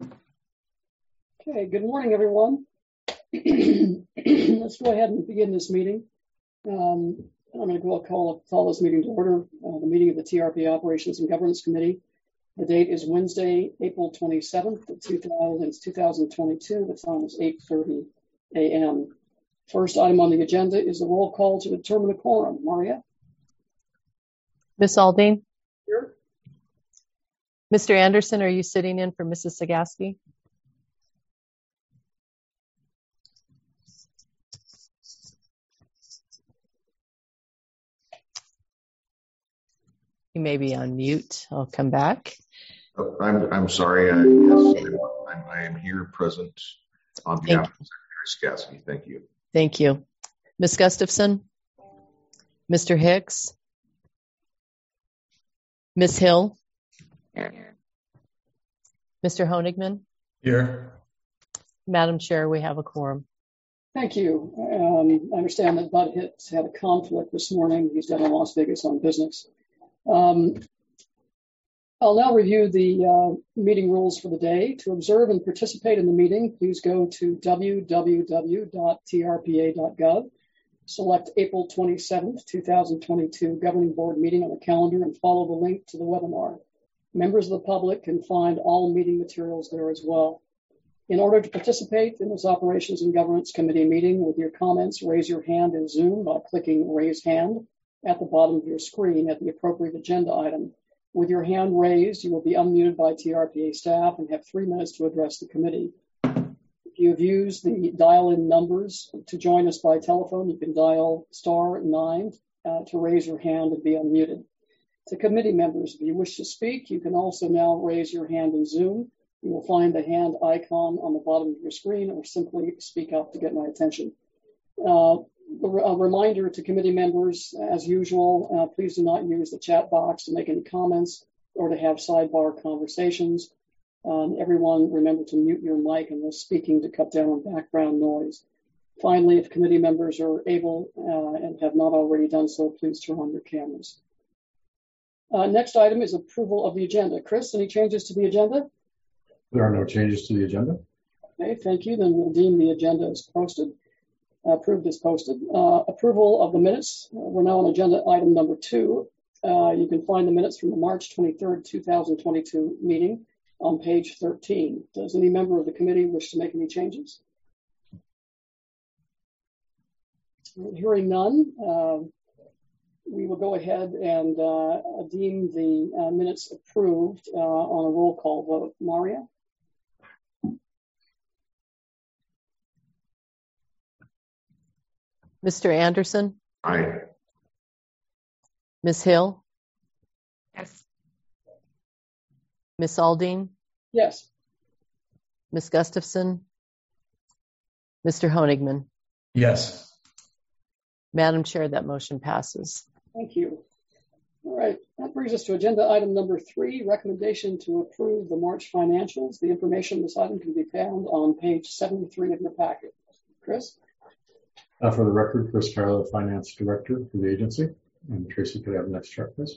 Okay, good morning, everyone. Let's go ahead and begin this meeting. I'm going to call this meeting to order, the meeting of the TRPA Operations and Governance Committee. The date is Wednesday, April 27th, 2022. The time is 8:30 a.m. First item on the agenda is the roll call to determine a quorum. Maria? Ms. Aldine? Here. Mr. Anderson, are you sitting in for Mrs. Sagaski? You may be on mute. I'll come back. Oh, I'm sorry. Yes, I am here present on behalf of Secretary Sagaski. Thank you. Thank you. Ms. Gustafson? Mr. Hicks? Ms. Hill? Here. Mr. Honigman? Here. Madam Chair, we have a quorum. Thank you. I understand that Bud Hitz had a conflict this morning. He's down in Las Vegas on business. I'll now review the meeting rules for the day. To observe and participate in the meeting, please go to www.trpa.gov, select April 27th, 2022 Governing Board meeting on the calendar, and follow the link to the webinar. Members of the public can find all meeting materials there as well. In order to participate in this Operations and Governance Committee meeting with your comments, raise your hand in Zoom by clicking Raise Hand at the bottom of your screen at the appropriate agenda item. With your hand raised, you will be unmuted by TRPA staff and have 3 minutes to address the committee. If you have used the dial-in numbers to join us by telephone, you can dial *9 to raise your hand and be unmuted. To committee members, if you wish to speak, you can also now raise your hand in Zoom. You will find the hand icon on the bottom of your screen, or simply speak up to get my attention. A reminder to committee members, as usual, please do not use the chat box to make any comments or to have sidebar conversations. Everyone remember to mute your mic unless speaking to cut down on background noise. Finally, if committee members are able and have not already done so, please turn on your cameras. Next item is approval of the agenda. Chris, any changes to the agenda? There are no changes to the agenda. Okay, thank you. Then we'll deem the agenda as posted. Approved as posted. Approval of the minutes. We're now on agenda item number 2. You can find the minutes from the March 23rd, 2022 meeting on page 13. Does any member of the committee wish to make any changes? Hearing none, we will go ahead and deem the minutes approved on a roll call vote. Maria? Mr. Anderson? Aye. Ms. Hill? Yes. Ms. Aldine? Yes. Ms. Gustafson? Mr. Honigman? Yes. Madam Chair, that motion passes. Thank you. All right, that brings us to agenda item number 3, recommendation to approve the March financials. The information on this item can be found on page 73 of your packet. Chris? For the record, Chris Carlo, Finance Director for the agency. And Tracy, could I have the next chart, please?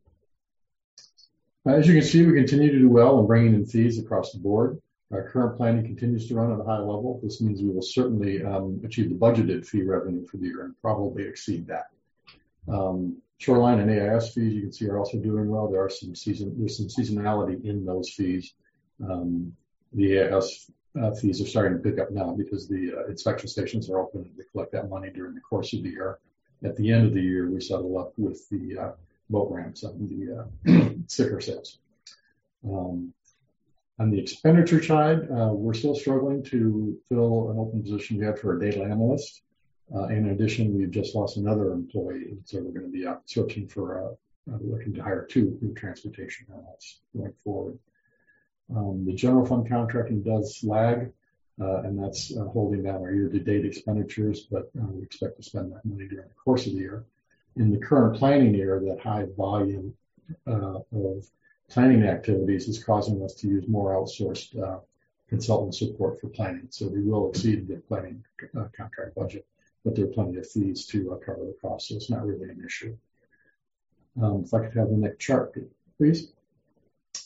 As you can see, we continue to do well in bringing in fees across the board. Our current planning continues to run at a high level. This means we will certainly achieve the budgeted fee revenue for the year and probably exceed that. Shoreline and AIS fees, you can see, are also doing well. There's some seasonality in those fees. The AIS fees are starting to pick up now because the inspection stations are open and they collect that money during the course of the year. At the end of the year, we settle up with the boat ramps and the sticker sales. On the expenditure side, we're still struggling to fill an open position we had for a data analyst. In addition, we've just lost another employee, so we're going to be searching for, looking to hire 2 new transportation analysts going forward. The general fund contracting does lag, and that's holding down our year-to-date expenditures, but we expect to spend that money during the course of the year. In the current planning year, that high volume of planning activities is causing us to use more outsourced consultant support for planning. So we will exceed the planning contract budget, but there are plenty of fees to cover the cost, so it's not really an issue. If I could have the next chart, please.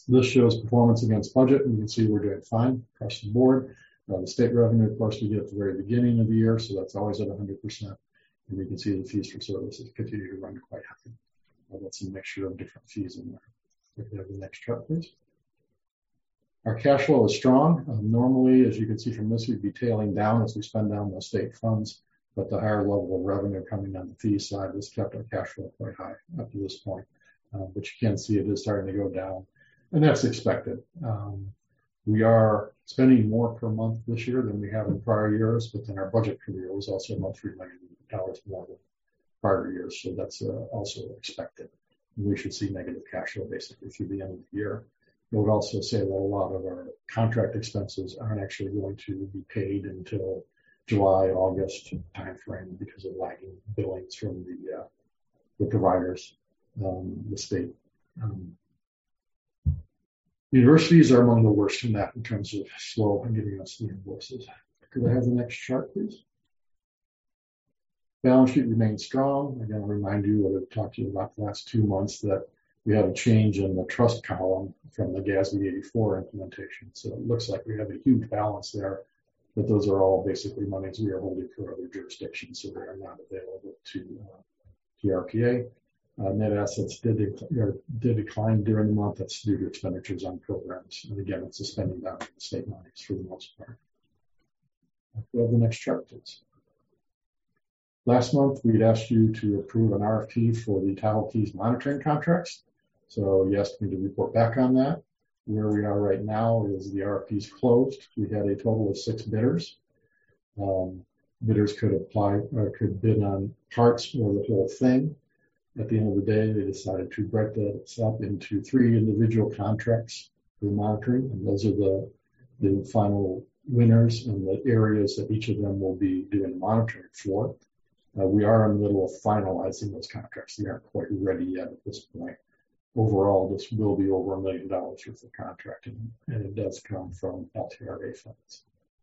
This shows performance against budget, and you can see we're doing fine across the board. The state revenue, of course, we get at the very beginning of the year, so that's always at 100%. And you can see the fees for services continue to run quite happy. That's a mixture of different fees in there. If you have the next chart, please. Our cash flow is strong. Normally, as you can see from this, we'd be tailing down as we spend down the state funds, but the higher level of revenue coming on the fee side has kept our cash flow quite high up to this point. But you can see it is starting to go down, and that's expected. We are spending more per month this year than we have in prior years, but then our budget for the year was also about $3 million more than prior years, so that's also expected. We should see negative cash flow basically through the end of the year. I would also say that a lot of our contract expenses aren't actually going to be paid until July, August timeframe because of lagging billings from the providers, the state. Universities are among the worst in that in terms of slow in giving us the invoices. Could I have the next chart, please? Balance sheet remains strong. Again, I'll remind you what I've talked to you about the last 2 months, that we have a change in the trust column from the GASB 84 implementation. So it looks like we have a huge balance there, but those are all basically monies we are holding for other jurisdictions, so they are not available to TRPA. Net assets did decline during the month. That's due to expenditures on programs. And again, it's a spending down of the state monies for the most part. We have the next chart, please. Last month, we'd asked you to approve an RFP for the Title Keys monitoring contracts. So you asked me to report back on that. Where we are right now is the RFP is closed. We had a total of 6 bidders. Bidders could apply or could bid on parts or the whole thing. At the end of the day, they decided to break that up into 3 individual contracts for monitoring, and those are the final winners and the areas that each of them will be doing monitoring for. We are in the middle of finalizing those contracts. They aren't quite ready yet at this point. Overall, this will be over $1 million worth of contracting, and it does come from LTRA funds.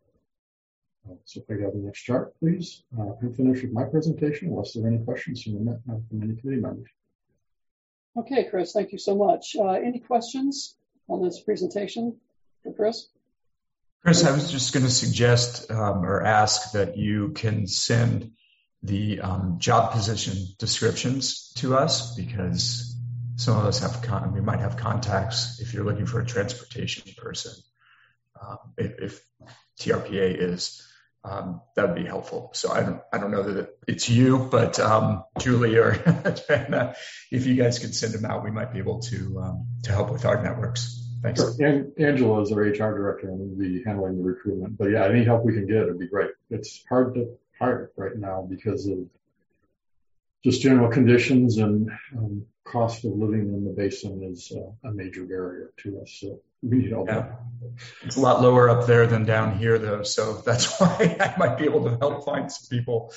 So if I go to the next chart, please. I'm finished with my presentation, unless there are any questions from any committee members. Okay, Chris, thank you so much. Any questions on this presentation for Chris? Chris, I was just going to suggest or ask that you can send the job position descriptions to us, because some of us we might have contacts if you're looking for a transportation person. If TRPA is, that would be helpful. So I don't know that it's you, but Julie or Joanna, if you guys could send them out, we might be able to help with our networks. Thanks. Sure. And Angela is our HR director and will be handling the recruitment. But yeah, any help we can get would be great. It's hard to hire right now because of just general conditions, and cost of living in the basin is a major barrier to us. So we need help. Yeah. It's a lot lower up there than down here, though. So that's why I might be able to help find some people.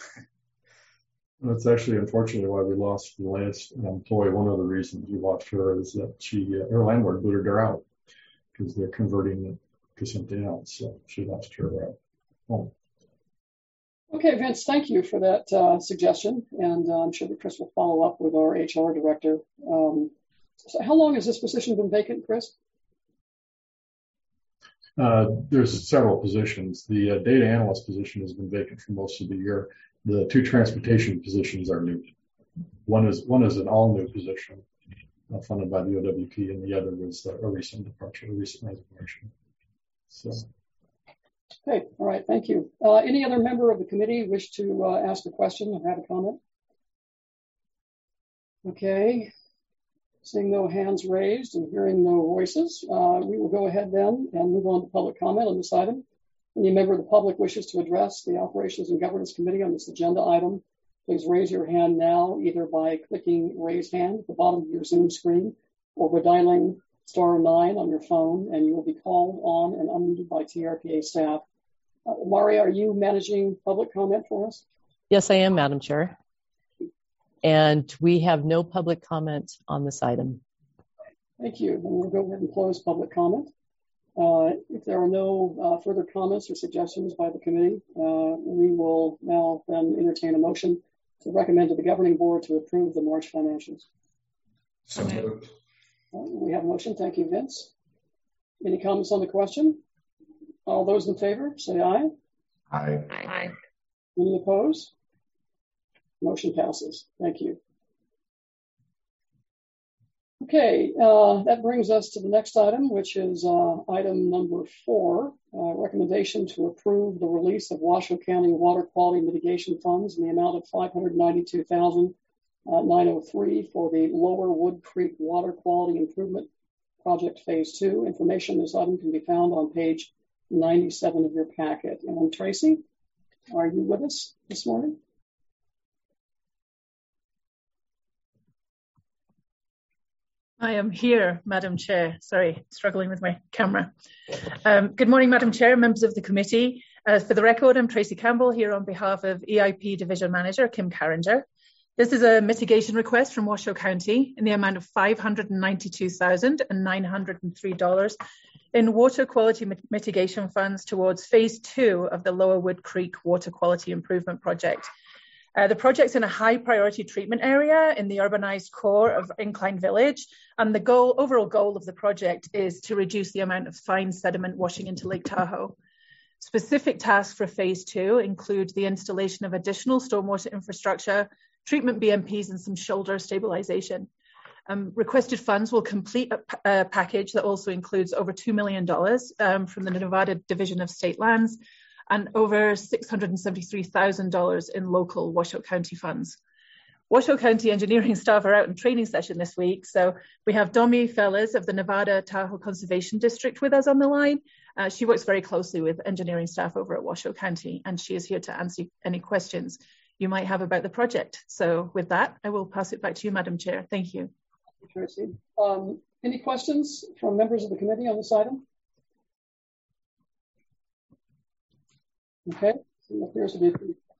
That's actually, unfortunately, why we lost the last employee. One of the reasons we lost her is that her landlord booted her out because they're converting it to something else. So she lost her home. Okay, Vince, thank you for that suggestion. And I'm sure that Chris will follow up with our HR director. So how long has this position been vacant, Chris? There's several positions. The data analyst position has been vacant for most of the year. The 2 transportation positions are new. One is an all-new position funded by the OWP, and the other was a recent departure, a recent resignation. So. Okay, all right, thank you. Any other member of the committee wish to ask a question or have a comment? Okay, seeing no hands raised and hearing no voices, we will go ahead then and move on to public comment on this item. Any member of the public wishes to address the Operations and Governance Committee on this agenda item, please raise your hand now, either by clicking raise hand at the bottom of your Zoom screen or by dialing *9 on your phone, and you will be called on and unmuted by TRPA staff. Mari, are you managing public comment for us? Yes, I am, Madam Chair. And we have no public comment on this item. Thank you. Then we'll go ahead and close public comment. If there are no further comments or suggestions by the committee, we will now then entertain a motion to recommend to the governing board to approve the March financials. So moved. We have a motion. Thank you, Vince. Any comments on the question? All those in favor, say aye. Aye. Aye. Any opposed? Motion passes. Thank you. Okay, that brings us to the next item, which is item number 4, recommendation to approve the release of Washoe County water quality mitigation funds in the amount of $592,903 for the Lower Wood Creek Water Quality Improvement Project Phase 2. Information on this item can be found on page 97 of your packet. And Tracy, are you with us this morning? I am here, Madam Chair. Sorry, struggling with my camera. Good morning, Madam Chair, members of the committee. For the record, I'm Tracy Campbell here on behalf of EIP Division Manager Kim Carringer. This is a mitigation request from Washoe County in the amount of $592,903 in water quality mitigation funds towards Phase 2 of the Lower Wood Creek Water Quality Improvement Project. The project's in a high priority treatment area in the urbanized core of Incline Village. And the overall goal of the project is to reduce the amount of fine sediment washing into Lake Tahoe. Specific tasks for Phase 2 include the installation of additional stormwater infrastructure, treatment BMPs, and some shoulder stabilization. Requested funds will complete a package that also includes over $2 million from the Nevada Division of State Lands and over $673,000 in local Washoe County funds. Washoe County engineering staff are out in training session this week, so we have Domi Fellas of the Nevada Tahoe Conservation District with us on the line. She works very closely with engineering staff over at Washoe County, and she is here to answer any questions you might have about the project. So with that, I will pass it back to you, Madam Chair. Thank you. Tracy. Any questions from members of the committee on this item? Okay, so it appears to be.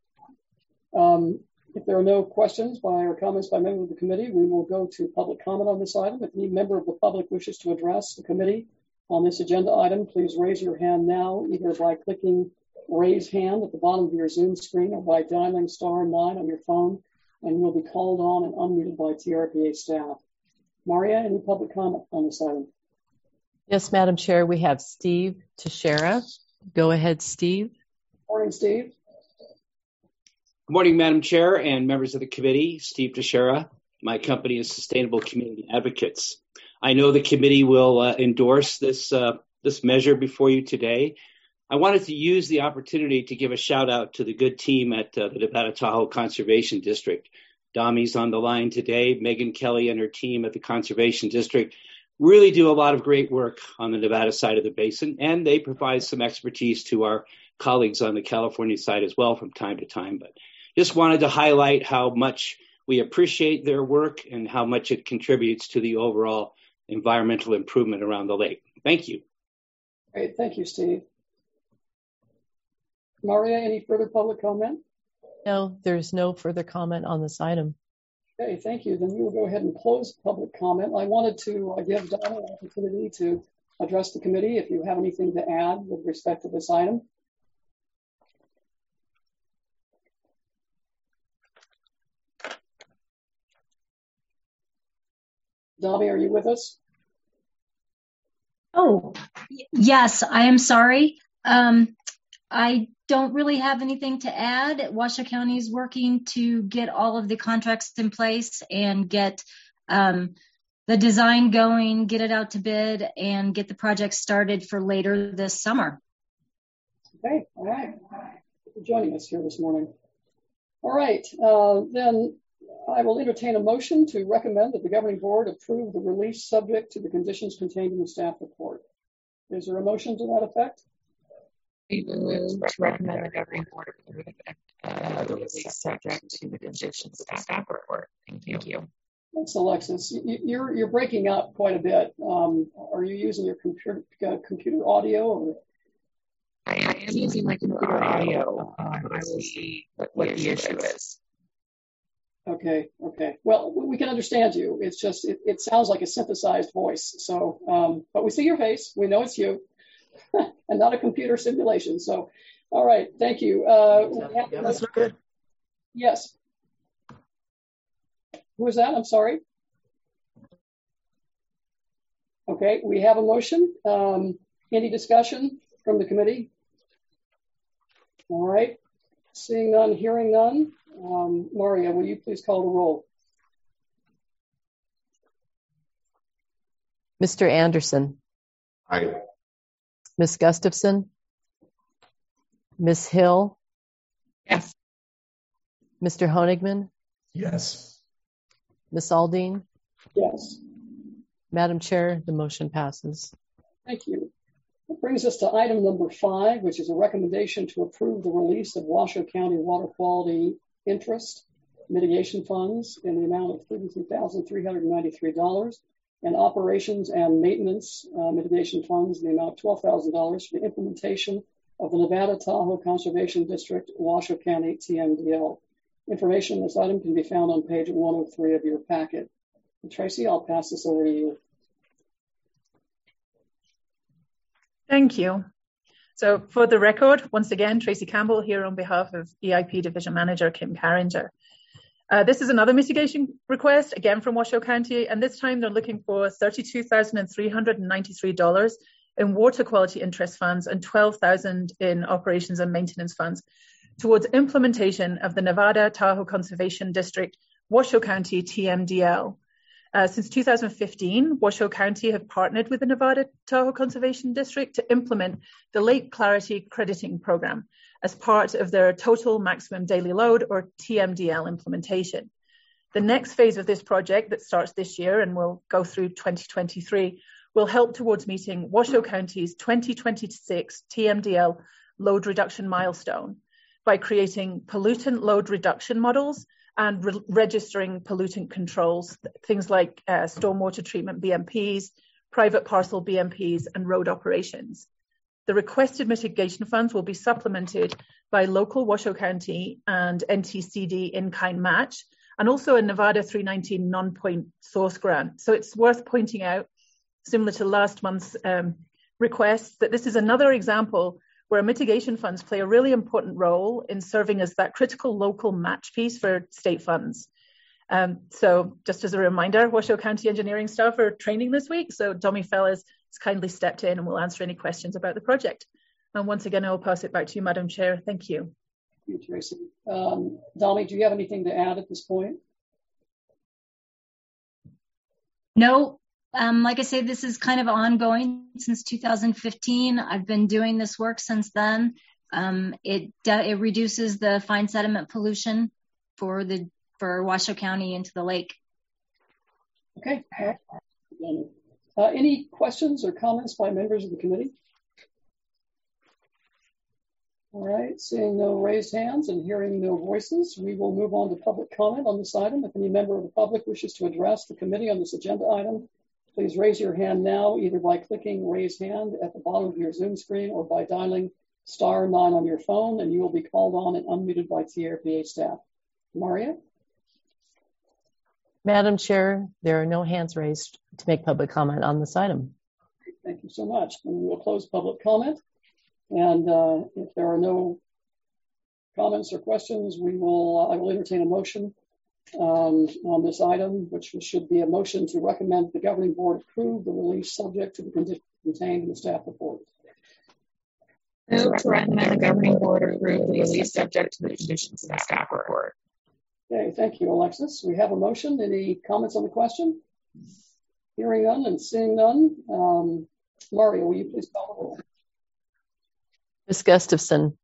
If there are no questions or comments by members of the committee, we will go to public comment on this item. If any member of the public wishes to address the committee on this agenda item, please raise your hand now, either by clicking raise hand at the bottom of your Zoom screen or by dialing *9 on your phone, and you'll be called on and unmuted by TRPA staff. Maria, any public comment on this item? Yes, Madam Chair, we have Steve Teixeira. Go ahead, Steve. Morning, Steve. Good morning, Madam Chair and members of the committee. Steve Teixeira. My company is Sustainable Community Advocates. I know the committee will endorse this measure before you today. I wanted to use the opportunity to give a shout out to the good team at the Nevada Tahoe Conservation District. Domi's on the line today. Megan Kelly and her team at the Conservation District really do a lot of great work on the Nevada side of the basin, and they provide some expertise to our colleagues on the California side as well from time to time. But just wanted to highlight how much we appreciate their work and how much it contributes to the overall environmental improvement around the lake. Thank you. Great. Thank you, Steve. Maria, any further public comment? No, there's no further comment on this item. Okay, thank you. Then we will go ahead and close public comment. I wanted to give Donna an opportunity to address the committee if you have anything to add with respect to this item. Dami, are you with us? Oh, yes, I am sorry. I don't really have anything to add. Washoe County is working to get all of the contracts in place and get the design going, get it out to bid, and get the project started for later this summer. Okay, all right. Thank you for joining us here this morning. All right, then I will entertain a motion to recommend that the governing board approve the release subject to the conditions contained in the staff report. Is there a motion to that effect? We move to recommend the governing board approve the release subject to the conditions of the staff report. Thank you. Thanks, Alexis. You're breaking up quite a bit. Are you using your computer audio? Or? I am using my computer audio. I will see what the issue is. Okay. Well, we can understand you. It's just, it sounds like a synthesized voice. So, but we see your face. We know it's you and not a computer simulation. So, all right. Thank you. That's not good. Yes. Who is that? I'm sorry. Okay, we have a motion. Any discussion from the committee? All right. Seeing none, hearing none. Maria, will you please call the roll? Mr. Anderson. Aye. Ms. Gustafson. Ms. Hill. Yes. Mr. Honigman. Yes. Ms. Aldine. Yes. Madam Chair, the motion passes. Thank you. That brings us to item number 5, which is a recommendation to approve the release of Washoe County water quality interest mitigation funds in the amount of $32,393 and operations and maintenance mitigation funds in the amount of $12,000 for the implementation of the Nevada Tahoe Conservation District, Washoe County TMDL. Information on this item can be found on page 103 of your packet. And Tracy, I'll pass this over to you. Thank you. So for the record, once again, Tracy Campbell here on behalf of EIP Division Manager Kim Carringer. This is another mitigation request, again from Washoe County, and this time they're looking for $32,393 in water quality interest funds and $12,000 in operations and maintenance funds towards implementation of the Nevada Tahoe Conservation District, Washoe County TMDL. Since 2015, Washoe County have partnered with the Nevada Tahoe Conservation District to implement the Lake Clarity Crediting Program as part of their Total Maximum Daily Load, or TMDL, implementation. The next phase of this project that starts this year and will go through 2023 will help towards meeting Washoe County's 2026 TMDL load reduction milestone by creating pollutant load reduction models and registering pollutant controls, things like stormwater treatment BMPs, private parcel BMPs, and road operations. The requested mitigation funds will be supplemented by local Washoe County and NTCD in-kind match, and also a Nevada 319 non-point source grant. So it's worth pointing out, similar to last month's request, that this is another example where mitigation funds play a really important role in serving as that critical local match piece for state funds. So just as a reminder, Washoe County engineering staff are training this week, so Domi Fellas has kindly stepped in and will answer any questions about the project. And once again, I'll pass it back to you, Madam Chair. Thank you. Thank you, Tracy. Domi, do you have anything to add at this point? No. Like I say, this is kind of ongoing since 2015. I've been doing this work since then. It reduces the fine sediment pollution for Washoe County into the lake. Okay. Any questions or comments by members of the committee? All right. Seeing no raised hands and hearing no voices, we will move on to public comment on this item. If any member of the public wishes to address the committee on this agenda item, please raise your hand now, either by clicking raise hand at the bottom of your Zoom screen or by dialing *9 on your phone, and you will be called on and unmuted by TRPA staff. Maria? Madam Chair, there are no hands raised to make public comment on this item. Thank you so much. And we will close public comment. And if there are no comments or questions, I will entertain a motion on this item, which should be a motion to recommend the governing board approve the release subject to the conditions contained in the staff report. Move to recommend the governing board approve the release subject to the conditions in the staff report. Okay, thank you, Alexis. We have a motion. Any comments on the question? Hearing none and seeing none. Mario, will you please call the roll? Ms. Gustafson.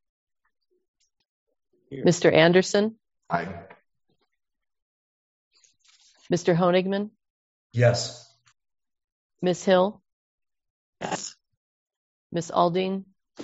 Here. Mr. Anderson. Aye. Mr. Honigman. Yes. Ms. Hill. Yes. Ms. Aldine.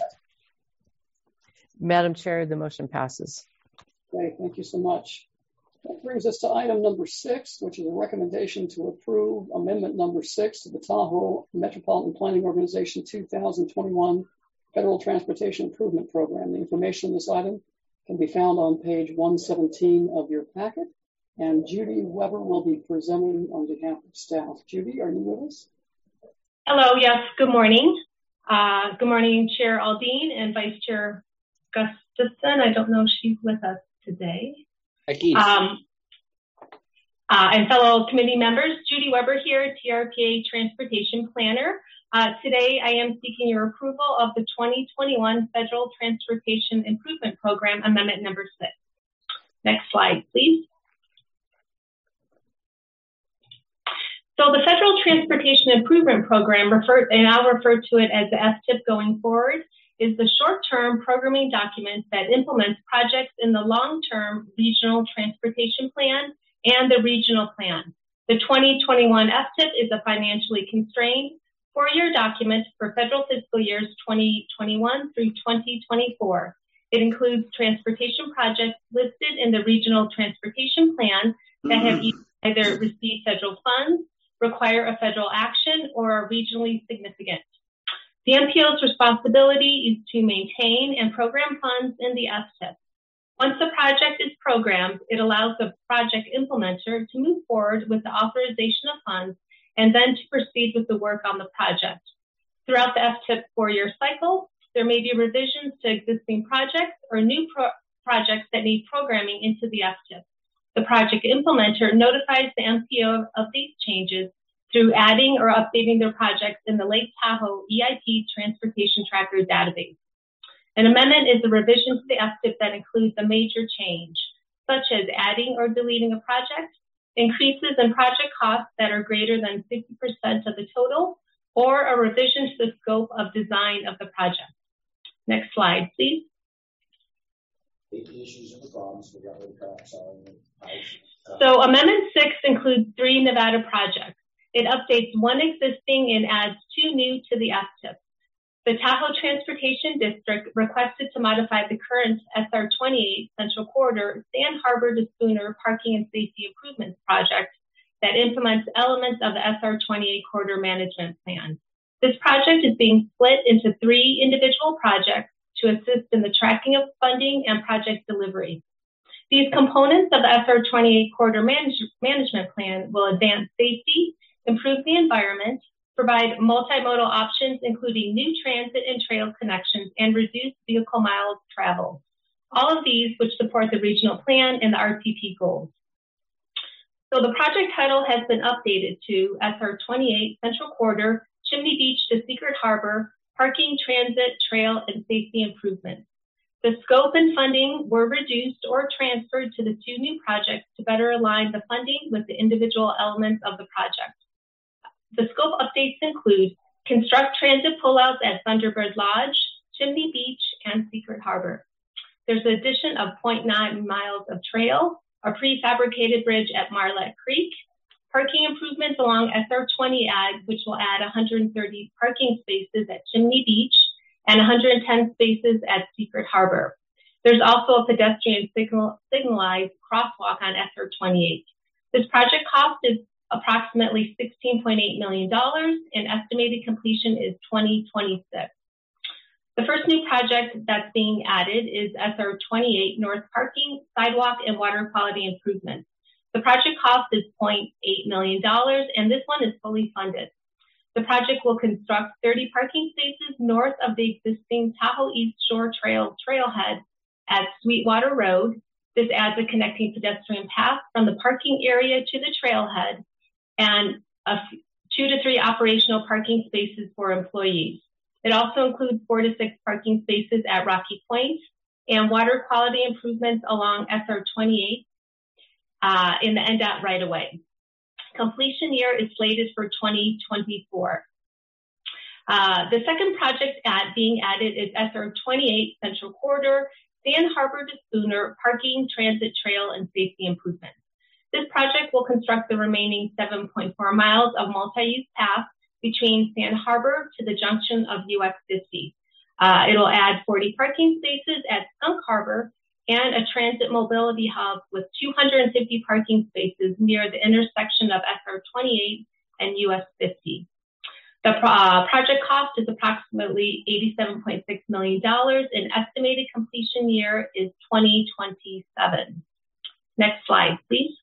Madam Chair, the motion passes. Okay, thank you so much. That brings us to item number 6, which is a recommendation to approve amendment number 6 to the Tahoe Metropolitan Planning Organization 2021 Federal Transportation Improvement Program. The information on this item can be found on page 117 of your packet. And Judy Weber will be presenting on behalf of staff. Judy, are you with us? Hello, yes, good morning. Good morning, Chair Aldine and Vice Chair Gustafson. I don't know if she's with us today. And fellow committee members, Judy Weber here, TRPA Transportation Planner. Today, I am seeking your approval of the 2021 Federal Transportation Improvement Program Amendment number 6. Next slide, please. So the Federal Transportation Improvement Program, and I'll refer to it as the FTIP going forward, is the short-term programming document that implements projects in the long-term Regional Transportation Plan and the Regional Plan. The 2021 FTIP is a financially constrained 4-year document for federal fiscal years 2021 through 2024. It includes transportation projects listed in the Regional Transportation Plan that have either received federal funds, require a federal action, or are regionally significant. The MPO's responsibility is to maintain and program funds in the FTIP. Once the project is programmed, it allows the project implementer to move forward with the authorization of funds and then to proceed with the work on the project. Throughout the FTIP 4-year cycle, there may be revisions to existing projects or new projects that need programming into the FTIP. The project implementer notifies the MPO of these changes through adding or updating their projects in the Lake Tahoe EIP Transportation Tracker database. An amendment is a revision to the FTIP that includes a major change, such as adding or deleting a project, increases in project costs that are greater than 50% of the total, or a revision to the scope of design of the project. Next slide, please. So Amendment 6 includes 3 Nevada projects. It updates 1 existing and adds 2 new to the FTIP. The Tahoe Transportation District requested to modify the current SR 28 Central Corridor Sand Harbor to Spooner Parking and Safety Improvements project that implements elements of the SR 28 Corridor Management Plan. This project is being split into 3 individual projects to assist in the tracking of funding and project delivery. These components of the SR 28 Corridor Management Plan will advance safety, improve the environment, provide multimodal options, including new transit and trail connections, and reduce vehicle miles traveled. All of these which support the regional plan and the RTP goals. So the project title has been updated to SR 28 Central Corridor, Chimney Beach to Secret Harbor, Parking, Transit, Trail, and Safety Improvements. The scope and funding were reduced or transferred to the 2 new projects to better align the funding with the individual elements of the project. The scope updates include construct transit pullouts at Thunderbird Lodge, Chimney Beach, and Secret Harbor. There's an addition of 0.9 miles of trail, a prefabricated bridge at Marlette Creek, parking improvements along SR 20 Ag, which will add 130 parking spaces at Chimney Beach and 110 spaces at Secret Harbor. There's also a pedestrian signalized crosswalk on SR 28. This project cost is approximately $16.8 million, and estimated completion is 2026. The first new project that's being added is SR 28 North Parking, Sidewalk, and Water Quality Improvements. The project cost is $0.8 million, and this one is fully funded. The project will construct 30 parking spaces north of the existing Tahoe East Shore Trail trailhead at Sweetwater Road. This adds a connecting pedestrian path from the parking area to the trailhead and 2 to 3 operational parking spaces for employees. It also includes 4 to 6 parking spaces at Rocky Point and water quality improvements along SR 28 in the NDOT right-of-way. Completion year is slated for 2024. The second project being added is SR 28 Central Corridor, Sand Harbor to Spooner, Parking, Transit, Trail, and Safety Improvements. This project will construct the remaining 7.4 miles of multi-use path between Sand Harbor to the junction of US 50. It'll add 40 parking spaces at Skunk Harbor and a transit mobility hub with 250 parking spaces near the intersection of SR 28 and US 50. The project cost is approximately $87.6 million, and estimated completion year is 2027. Next slide, please.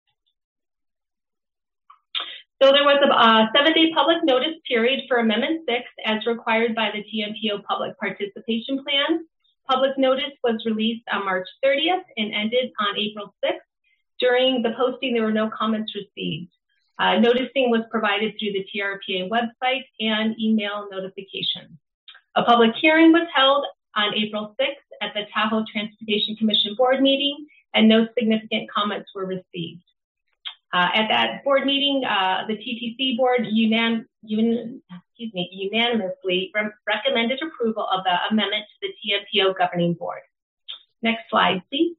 So there was a 7-day public notice period for Amendment 6 as required by the TMPO Public Participation Plan. Public notice was released on March 30th and ended on April 6th. During the posting, there were no comments received. Noticing was provided through the TRPA website and email notification. A public hearing was held on April 6th at the Tahoe Transportation Commission board meeting, and no significant comments were received. At that board meeting, the TTC board unanimously recommended approval of the amendment to the TMPO governing board. Next slide, please.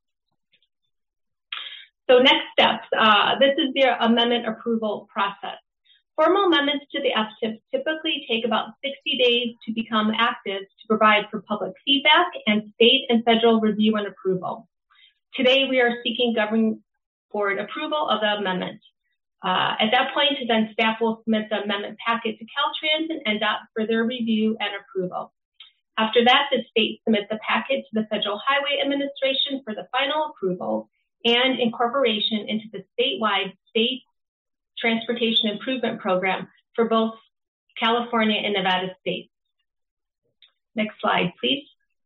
So next steps, this is the amendment approval process. Formal amendments to the FTIP typically take about 60 days to become active to provide for public feedback and state and federal review and approval. Today, we are seeking governing board approval of the amendment. At that point, then staff will submit the amendment packet to Caltrans and NDOT for their review and approval. After that, the state submits the packet to the Federal Highway Administration for the final approval and incorporation into the statewide state transportation improvement program for both California and Nevada states. Next slide, please.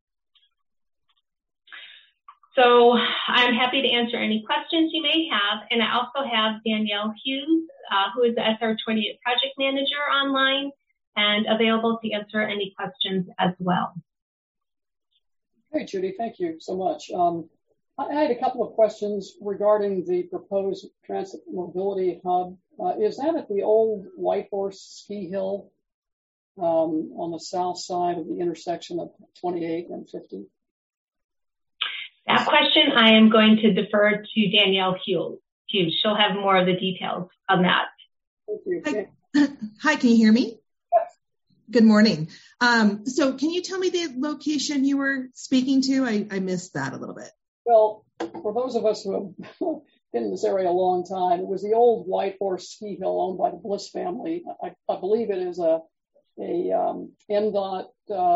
So I'm happy to answer any questions you may have. And I also have Danielle Hughes, who is the SR28 project manager online and available to answer any questions as well. Great, Judy, thank you so much. I had a couple of questions regarding the proposed transit mobility hub. Is that at the old Whitehorse Ski Hill on the south side of the intersection of 28 and 50? That question I am going to defer to Danielle Hughes. She'll have more of the details on that. Thank you. Hi, can you hear me? Yes. Good morning. So can you tell me the location you were speaking to? I missed that a little bit. Well, for those of us who have been in this area a long time, it was the old Whitehorse Ski Hill owned by the Bliss family. I believe it is a NDOT.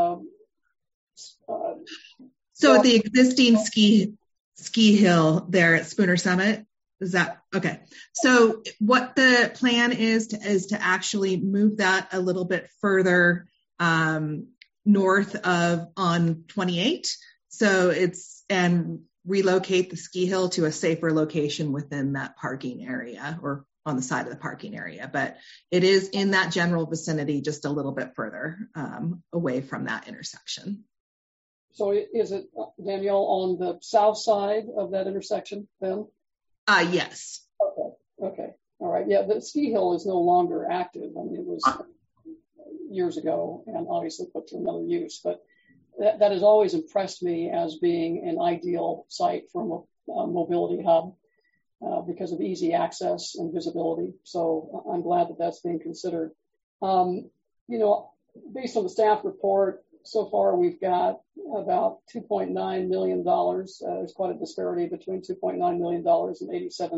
So the existing ski hill there at Spooner Summit, is that okay? So what the plan is to actually move that a little bit further north of on 28. So and relocate the ski hill to a safer location within that parking area or on the side of the parking area. But it is in that general vicinity, just a little bit further away from that intersection. So is it, Danielle, on the south side of that intersection then? Yes. Okay. All right. Yeah, the ski hill is no longer active. I mean, it was years ago and obviously put to another use, but that has always impressed me as being an ideal site for a mobility hub because of easy access and visibility. So I'm glad that that's being considered. Based on the staff report, so far we've got about $2.9 million. There's quite a disparity between $2.9 million and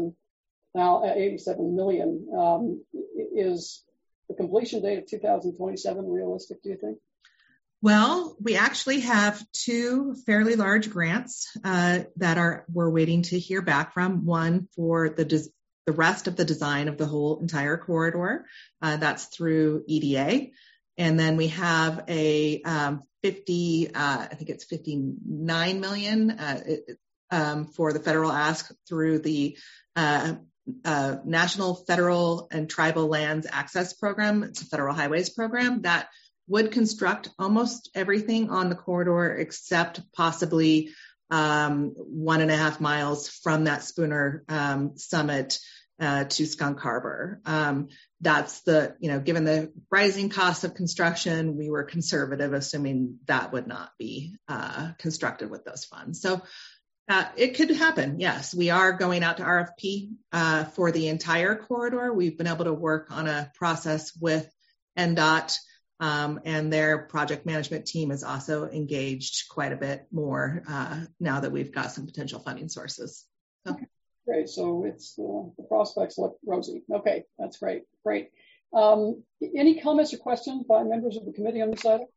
87 million. Is the completion date of 2027 realistic, do you think? Well, we actually have two fairly large grants that we're waiting to hear back from. One for the rest of the design of the whole entire corridor. That's through EDA. And then we have a I think it's 59 million for the federal ask through the National Federal and Tribal Lands Access Program. It's a federal highways program that would construct almost everything on the corridor except possibly 1.5 miles from that Spooner Summit to Skunk Harbor. That's given the rising cost of construction, we were conservative, assuming that would not be constructed with those funds. So it could happen. Yes, we are going out to RFP for the entire corridor. We've been able to work on a process with NDOT, and their project management team is also engaged quite a bit more now that we've got some potential funding sources. So. Okay. Great. So it's the prospects look rosy. Okay, that's great. Great. Any comments or questions by members of the committee on this item?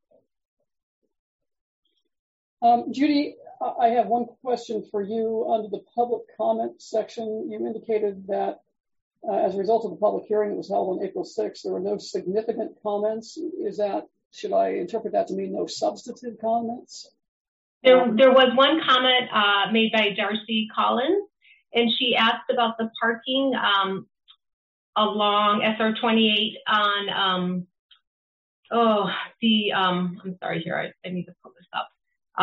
Judy, I have one question for you. Under the public comment section, you indicated that as a result of the public hearing that was held on April 6th, there were no significant comments. Should I interpret that to mean no substantive comments? There was one comment made by Darcy Collins, and she asked about the parking along SR 28 on I'm sorry here, I need to pull this up.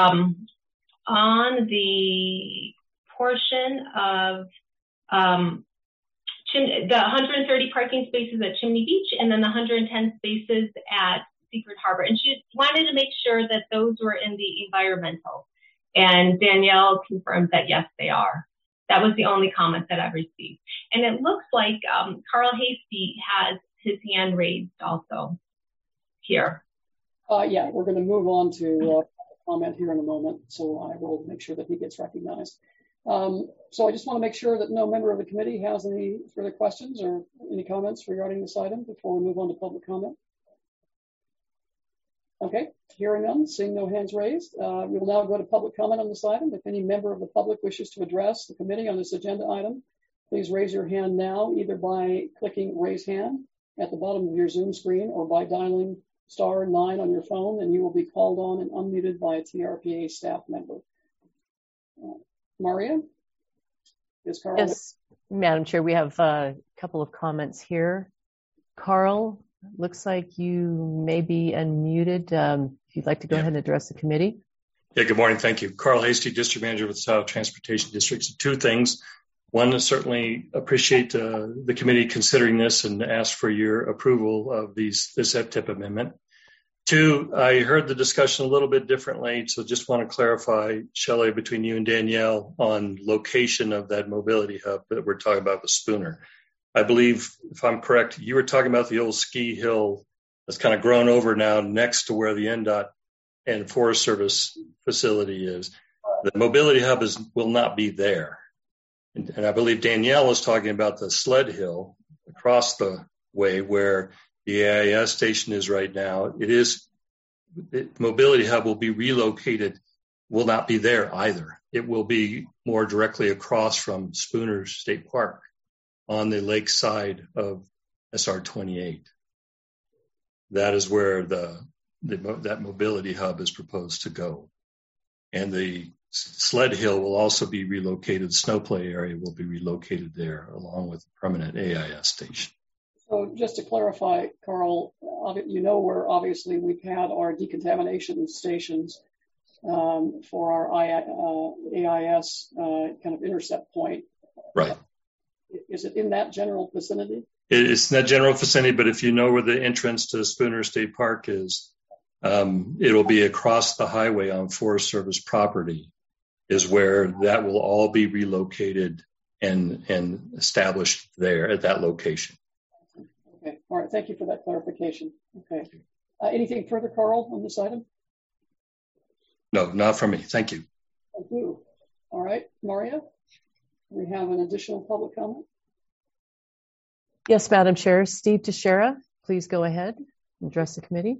On the portion of the 130 parking spaces at Chimney Beach and then the 110 spaces at Secret Harbor. And she wanted to make sure that those were in the environmental. And Danielle confirmed that, yes, they are. That was the only comment that I've received. And it looks like Carl Hasty has his hand raised also here. Yeah, we're going to move on to comment here in a moment, so I will make sure that he gets recognized. So I just want to make sure that no member of the committee has any further questions or any comments regarding this item before we move on to public comment. Okay, hearing none, seeing no hands raised, we will now go to public comment on this item. If any member of the public wishes to address the committee on this agenda item, please raise your hand now, either by clicking raise hand at the bottom of your Zoom screen or by dialing *9 on your phone, and you will be called on and unmuted by a TRPA staff member. Maria? Is Carl? Yes, Madam Chair, we have a couple of comments here. Carl, looks like you may be unmuted. If you'd like to go ahead and address the committee. Yeah, good morning. Thank you. Carl Hasty, District Manager with South Transportation District. So two things. One, I certainly appreciate the committee considering this and ask for your approval of this FTIP amendment. Two, I heard the discussion a little bit differently, so just want to clarify, Shelley, between you and Danielle on location of that mobility hub that we're talking about with Spooner. I believe, if I'm correct, you were talking about the old ski hill that's kind of grown over now next to where the NDOT and Forest Service facility is. The mobility hub will not be there. And I believe Danielle was talking about the sled hill across the way where the AIS station is right now. The mobility hub will be relocated, will not be there either. It will be more directly across from Spooner State Park on the lake side of SR 28. That is where that mobility hub is proposed to go. And the sled hill will also be relocated. The snow play area will be relocated there along with the permanent AIS station. So just to clarify, Carl, you know where obviously we've had our decontamination stations for our AIS kind of intercept point. Right. Is it in that general vicinity? It's in that general vicinity, but if you know where the entrance to Spooner State Park is, it'll be across the highway on Forest Service property is where that will all be relocated and established there at that location. Okay. All right. Thank you for that clarification. Okay. Anything further, Carl, on this item? No, not from me. Thank you. Thank you. All right. Maria, we have an additional public comment. Yes, Madam Chair. Steve Teixeira, please go ahead and address the committee.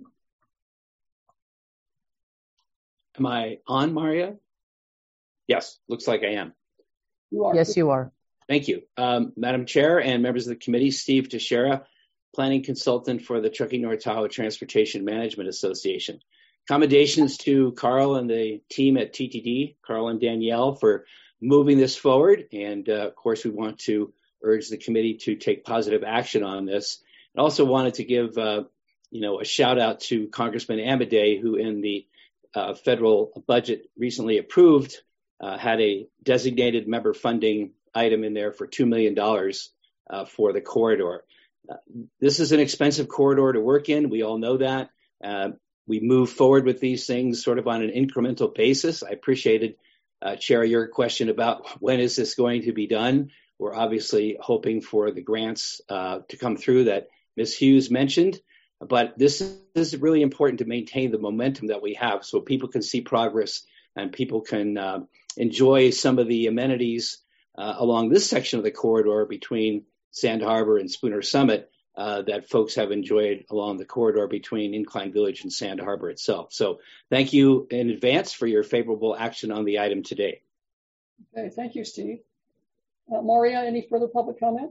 Am I on, Maria? Yes, looks like I am. You are. Yes, you are. Thank you. Madam Chair and members of the committee, Steve Teixeira, Planning Consultant for the Truckee North Tahoe Transportation Management Association. Commendations to Carl and the team at TTD, Carl and Danielle, for moving this forward. And of course, we want to urge the committee to take positive action on this. I also wanted to give a shout out to Congressman Amodei, who in the federal budget recently approved had a designated member funding item in there for $2 million for the corridor. This is an expensive corridor to work in. We all know that. We move forward with these things sort of on an incremental basis. I appreciated, Chair, your question about when is this going to be done. We're obviously hoping for the grants to come through that Ms. Hughes mentioned. But this is really important to maintain the momentum that we have so people can see progress and people can enjoy some of the amenities along this section of the corridor between Sand Harbor and Spooner Summit that folks have enjoyed along the corridor between Incline Village and Sand Harbor itself. So thank you in advance for your favorable action on the item today. Okay, thank you, Steve. Maria, any further public comment?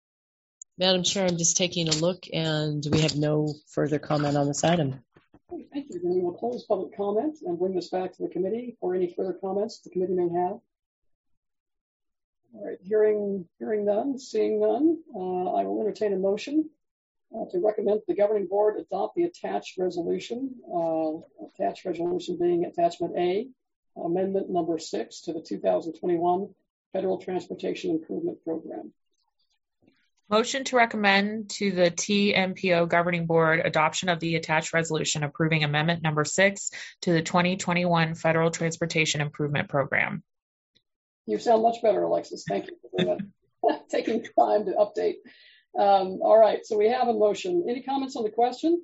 Madam Chair, I'm just taking a look and we have no further comment on this item. Okay, thank Thank you. Then we will close public comment and bring this back to the committee for any further comments the committee may have. All right, hearing none, seeing none, I will entertain a motion to recommend the governing board adopt the attached resolution being attachment A, amendment number 6 to the 2021 Federal Transportation Improvement Program. Motion to recommend to the TMPO Governing Board adoption of the attached resolution approving amendment number 6 to the 2021 Federal Transportation Improvement Program. You sound much better, Alexis. Thank you for taking time to update. All right, so we have a motion. Any comments on the question?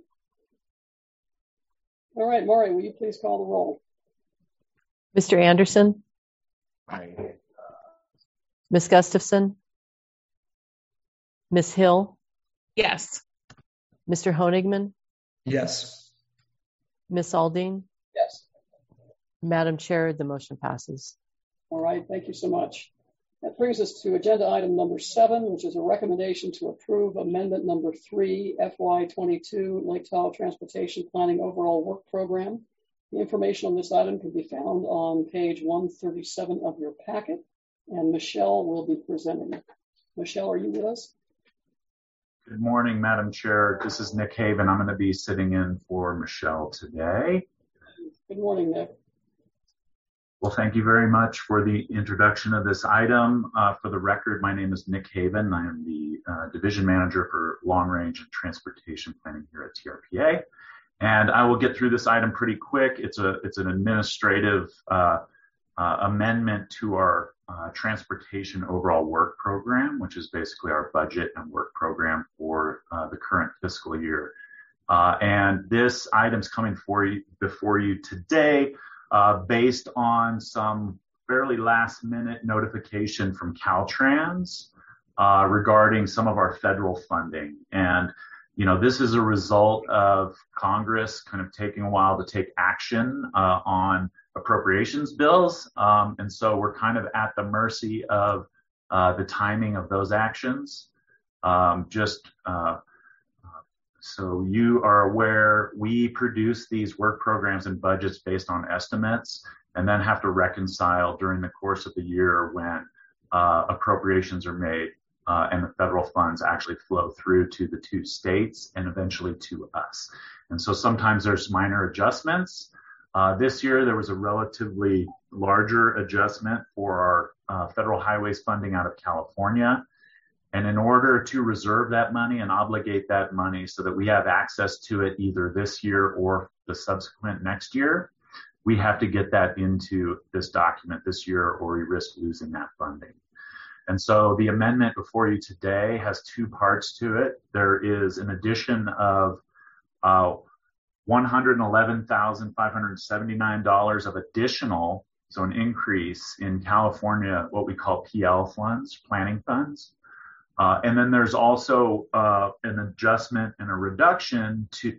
All right, Maury, will you please call the roll? Mr. Anderson? Aye. Ms. Gustafson? Ms. Hill? Yes. Mr. Honigman? Yes. Ms. Aldine? Yes. Madam Chair, the motion passes. All right, thank you so much. That brings us to agenda item number 7, which is a recommendation to approve amendment number 3, FY22 Lake Tahoe Transportation Planning Overall Work Program. The information on this item can be found on page 137 of your packet, and Michelle will be presenting. Michelle, are you with us? Good morning, Madam Chair. This is Nick Haven. I'm going to be sitting in for Michelle today. Good morning, Nick. Well, thank you very much for the introduction of this item. For the record, my name is Nick Haven. I am the Division Manager for Long Range and Transportation Planning here at TRPA. And I will get through this item pretty quick. It's an administrative amendment to our Transportation Overall Work Program, which is basically our budget and work program for the current fiscal year. And this item's coming before you today based on some fairly last-minute notification from Caltrans regarding some of our federal funding. And, you know, this is a result of Congress kind of taking a while to take action on appropriations bills. And so we're kind of at the mercy of the timing of those actions. So you are aware, we produce these work programs and budgets based on estimates and then have to reconcile during the course of the year when appropriations are made and the federal funds actually flow through to the 2 states and eventually to us. And so sometimes there's minor adjustments. This year, there was a relatively larger adjustment for our federal highways funding out of California. And in order to reserve that money and obligate that money so that we have access to it either this year or the subsequent next year, we have to get that into this document this year or we risk losing that funding. And so the amendment before you today has 2 parts to it. There is an addition of $111,579 of additional, so an increase in California, what we call PL funds, planning funds. And then there's also an adjustment and a reduction to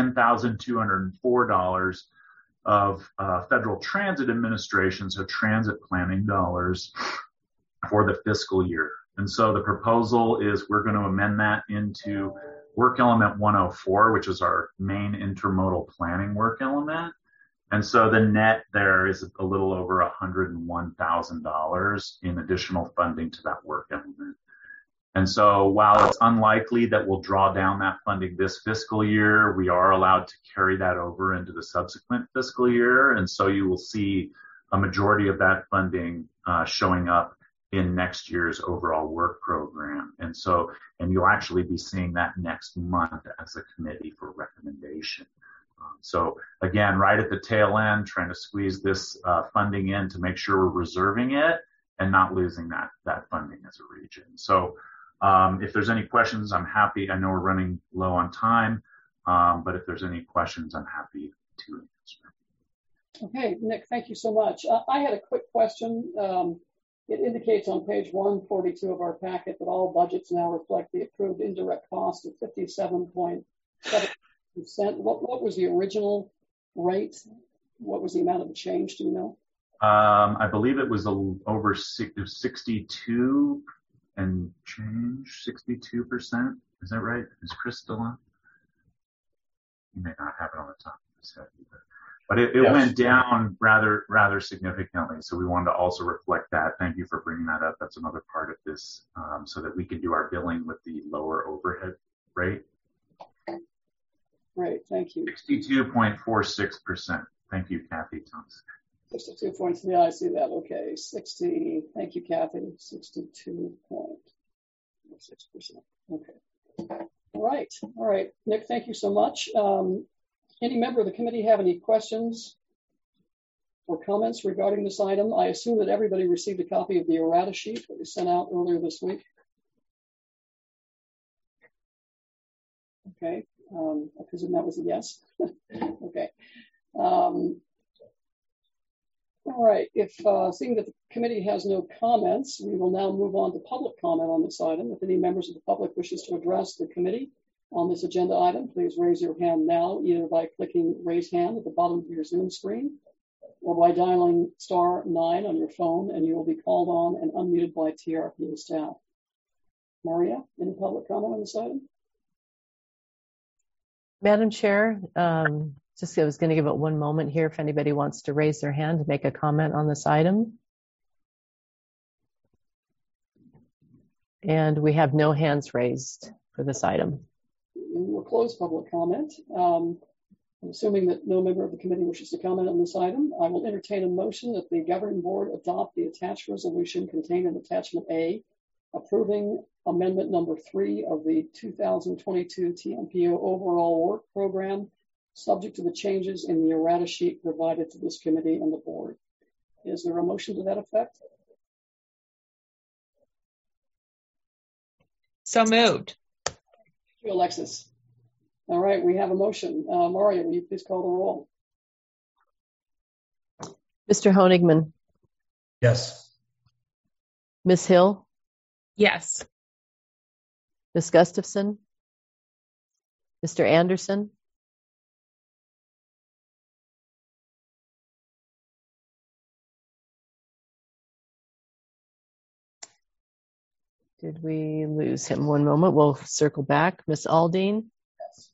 $10,204 of Federal Transit Administration, so transit planning dollars for the fiscal year. And so the proposal is we're going to amend that into work element 104, which is our main intermodal planning work element. And so the net there is a little over $101,000 in additional funding to that work element. And so while it's unlikely that we'll draw down that funding this fiscal year, we are allowed to carry that over into the subsequent fiscal year. And so you will see a majority of that funding showing up in next year's overall work program. And you'll actually be seeing that next month as a committee for recommendation. So again, right at the tail end, trying to squeeze this funding in to make sure we're reserving it and not losing that funding as a region. So if there's any questions, I'm happy. I know we're running low on time, but if there's any questions, I'm happy to answer. Okay, Nick, thank you so much. I had a quick question. It indicates on page 142 of our packet that all budgets now reflect the approved indirect cost of 57.7%. What was the original rate? What was the amount of the change? Do you know? I believe it was over 62 and change, 62%. Is that right? Is Chris still on? you may not have it on the top of his head either. But it went down rather significantly. So we wanted to also reflect that. Thank you for bringing that up. That's another part of this, so that we can do our billing with the lower overhead rate. Great, thank you. 62.46%. Thank you, Kathy Thompson. 62 yeah, I see that. Okay, 60. Thank you, Kathy. 62.46%. Okay. All right. Nick, thank you so much. Any member of the committee have any questions or comments regarding this item? I assume that everybody received a copy of the errata sheet that we sent out earlier this week. Okay, I presume that was a yes. Okay. All right, if seeing that the committee has no comments, we will now move on to public comment on this item. If any members of the public wishes to address the committee on this agenda item, please raise your hand now, either by clicking raise hand at the bottom of your Zoom screen or by dialing *9 on your phone, and you will be called on and unmuted by TRPA staff. Maria, any public comment on this item? Madam Chair, I was going to give it one moment here if anybody wants to raise their hand to make a comment on this item. And we have no hands raised for this item. We'll close public comment. I'm assuming that no member of the committee wishes to comment on this item. I will entertain a motion that the governing board adopt the attached resolution contained in attachment A, approving amendment number 3 of the 2022 TMPO overall work program, subject to the changes in the errata sheet provided to this committee and the board. Is there a motion to that effect? So moved. Thank you, Alexis. All right, we have a motion. Maria, will you please call the roll? Mr. Honigman. Yes. Ms. Hill. Yes. Ms. Gustafson. Mr. Anderson. Did we lose him? One moment. We'll circle back. Ms. Aldine. Yes.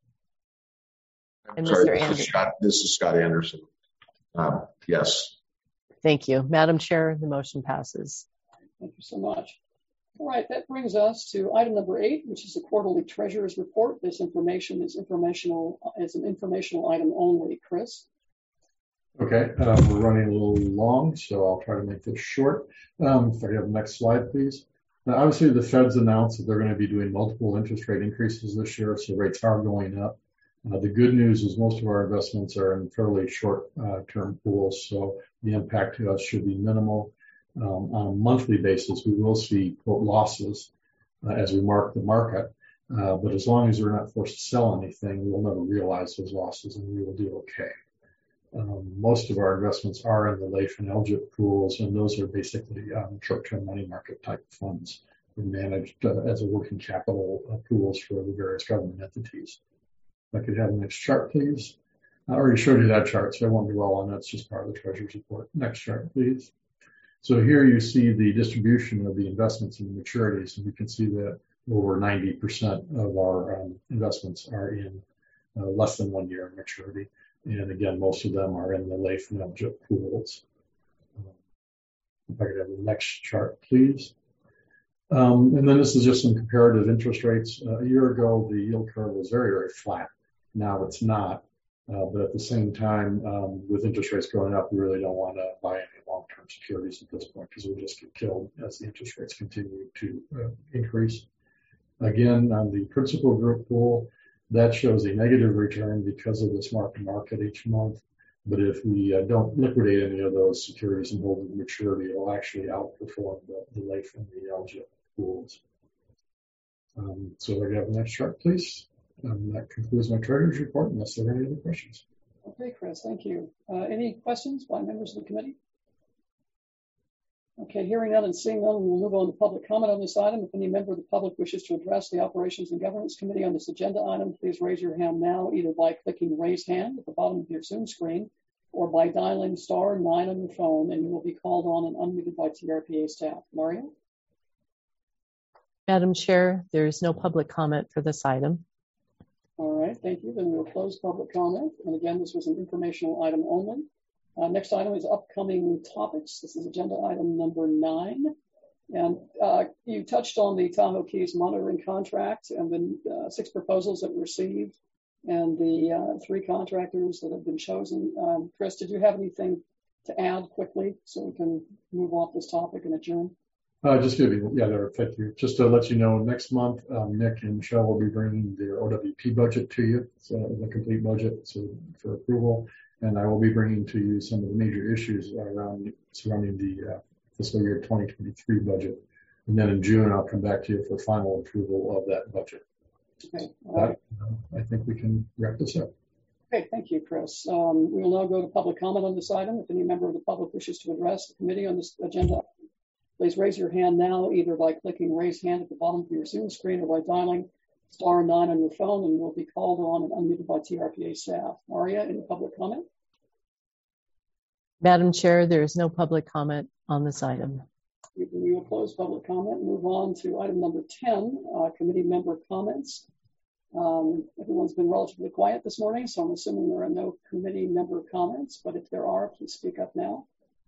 And sorry, Mr. Anderson. This is Scott Anderson. Yes. Thank you. Madam Chair, the motion passes. Thank you so much. All right, that brings us to item number 8, which is the quarterly treasurer's report. This information is an informational item only. Chris? Okay, we're running a little long, so I'll try to make this short. If I have the next slide, please. Now, obviously, the Fed's announced that they're going to be doing multiple interest rate increases this year, so rates are going up. The good news is most of our investments are in fairly short-term pools, so the impact to us should be minimal. On a monthly basis, we will see quote losses as we mark the market, but as long as we're not forced to sell anything, we'll never realize those losses, and we will do okay. Most of our investments are in the LAIF and LGIP pools, and those are basically short-term money market type funds. They're managed as a working capital pools for the various government entities. If I could have the next chart, please. I already showed you that chart, so I won't dwell on that. It's just part of the Treasurer's report. Next chart, please. So here you see the distribution of the investments and the maturities, and you can see that over 90% of our investments are in less than 1 year maturity. And again, most of them are in the LAIF and LGIP pools. If I could have the next chart, please. And then this is just some comparative interest rates. A year ago, the yield curve was very, very flat. Now it's not. But at the same time, with interest rates going up, we really don't want to buy any long-term securities at this point because we'll just get killed as the interest rates continue to increase. Again, on the principal group pool, that shows a negative return because of this mark-to-market each month. But if we don't liquidate any of those securities and hold them to maturity, it'll actually outperform the LAIF and the LGIP pools. So we have the next chart, please. That concludes my Treasurer's report, unless there are any other questions. Okay, Chris, thank you. Any questions by members of the committee? Okay, hearing none and seeing none, we'll move on to public comment on this item. If any member of the public wishes to address the Operations and Governance Committee on this agenda item, please raise your hand now, either by clicking raise hand at the bottom of your Zoom screen or by dialing *9 on your phone, and you will be called on and unmuted by TRPA staff. Maria? Madam Chair, there is no public comment for this item. All right, thank you. Then we'll close public comment. And again, this was an informational item only. Next item is upcoming topics. This is agenda item number 9. And you touched on the Tahoe Keys monitoring contract and the 6 proposals that were received and the 3 contractors that have been chosen. Chris, did you have anything to add quickly so we can move off this topic and adjourn? Just giving, thank you. Just to let you know, next month, Nick and Michelle will be bringing their OWP budget to you, so the complete budget for approval. And I will be bringing to you some of the major issues surrounding the fiscal year 2023 budget. And then in June, I'll come back to you for final approval of that budget. Okay. All right. I think we can wrap this up. Okay, thank you, Chris. We will now go to public comment on this item. If any member of the public wishes to address the committee on this agenda, please raise your hand now, either by clicking raise hand at the bottom of your Zoom screen or by dialing *9 on your phone, and you'll be called on and unmuted by TRPA staff. Maria, any public comment? Madam Chair, there is no public comment on this item. We will close public comment and move on to item number 10, committee member comments. Everyone's been relatively quiet this morning, so I'm assuming there are no committee member comments, but if there are, please speak up now.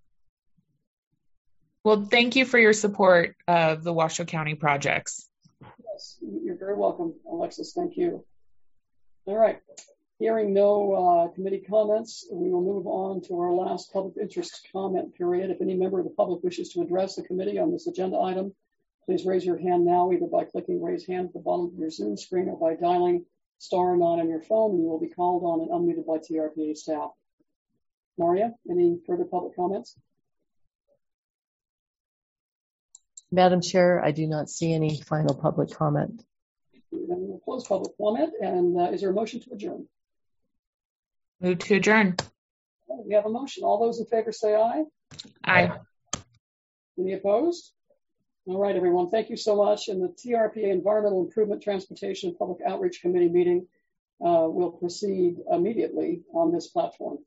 Well, thank you for your support of the Washoe County projects. Yes, you're very welcome, Alexis. Thank you. All right. Hearing no committee comments, we will move on to our last public interest comment period. If any member of the public wishes to address the committee on this agenda item, please raise your hand now, either by clicking raise hand at the bottom of your Zoom screen or by dialing *9 on your phone, and you will be called on and unmuted by TRPA staff. Maria, any further public comments? Madam Chair, I do not see any final public comment. Then we'll close public comment, and is there a motion to adjourn? Move to adjourn. We have a motion. All those in favor say aye. Aye. Any opposed? All right, everyone. Thank you so much. And the TRPA Environmental Improvement, Transportation, and Public Outreach Committee meeting will proceed immediately on this platform.